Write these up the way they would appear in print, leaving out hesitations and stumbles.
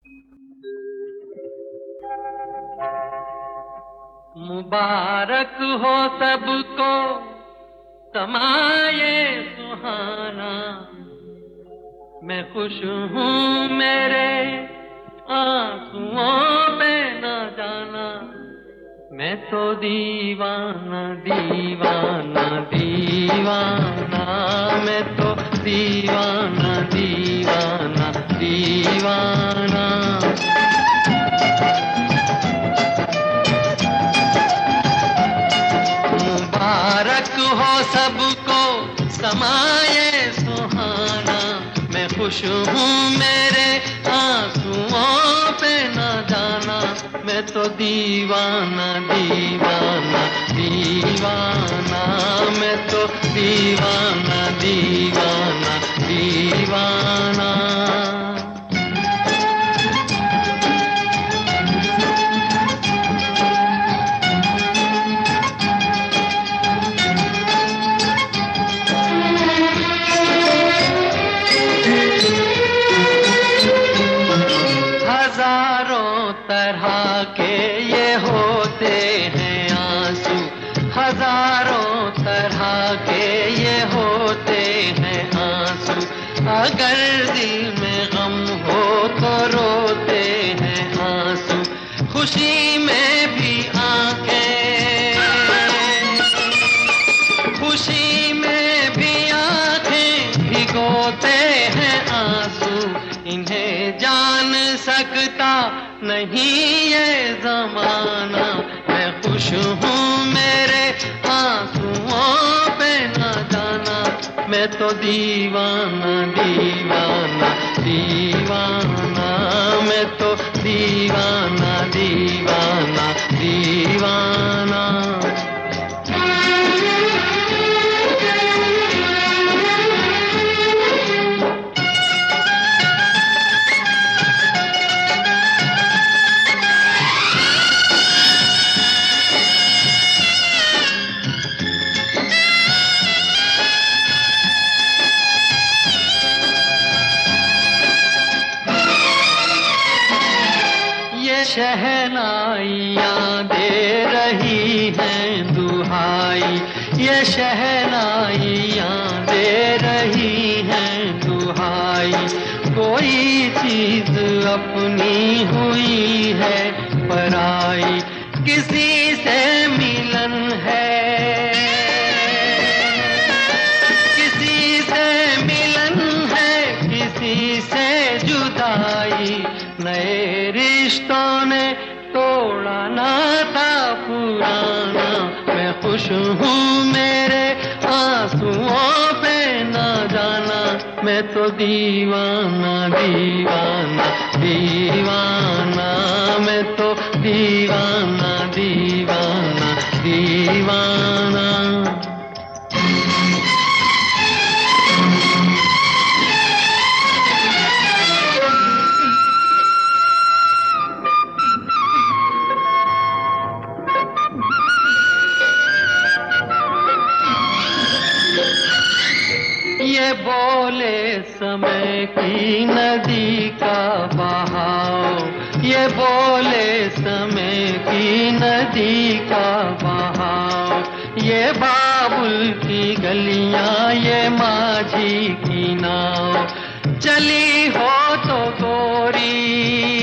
मुबारक हो सबको समाये सुहाना। मैं खुश हूँ मेरे आंसुओं पे न जाना। मैं तो दीवाना दीवाना दीवाना, मैं तो दीवाना दीवाना दीवाना। मुबारक हो सबको समाये सुहाना। मैं खुश हूँ मेरे आंसुओं पे न जाना। मैं तो दीवाना दीवाना दीवाना, मैं तो दीवाना दीवाना दीवाना। हजारों तरह के ये होते हैं आंसू। हजारों तरह के ये होते हैं आंसू। अगर दिल में गम हो तो रोते हैं आंसू। खुशी में भी आंखें, खुशी में भी आंखें भिगोते हैं आंसू। इन्हें जान सकता नहीं ये जमाना। मैं खुश हूँ मेरे आंसुओं पे न जाना। मैं तो दीवाना दीवाना दीवाना, मैं तो दीवाना दीवाना दीवाना। शहनाइयाँ दे रही हैं दुहाई। ये शहनाइयाँ दे रही हैं दुहाई। कोई चीज अपनी हुई है पराई। किसी से मिलन है, किसी से मिलन है, किसी से जुदाई। नए रिश्तों ने तोड़ा नाता पुराना। मैं खुश हूँ मेरे आंसुओं पे न जाना। मैं तो दीवाना दीवाना दीवाना, मैं तो दीवाना दीवाना दीवाना। ये बोले समय की नदी का बहाव। ये बोले समय की नदी का बहाव। ये बाबुल की गलियां, ये माझी की नाव। चली हो तो गोरी,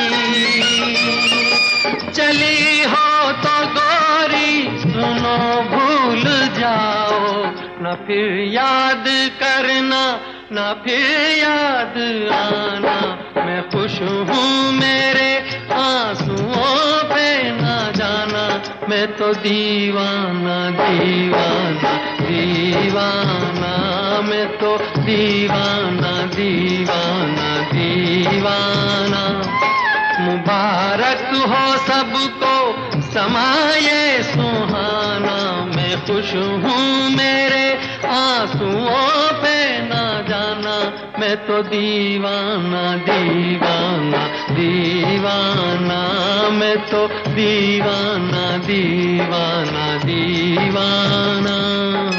चली हो तो गोरी, सुनो भूल जाओ। न फिर याद करना, न फिर याद आना। मैं खुश हूँ मेरे आंसुओं पे न जाना। मैं तो दीवाना दीवाना दीवाना, मैं तो दीवाना दीवाना दीवाना। मुबारक हो सबको समाये सुहाना। मैं खुश हूँ मेरे आंसुओं पे न जाना। मैं तो दीवाना दीवाना दीवाना, मैं तो दीवाना दीवाना दीवाना।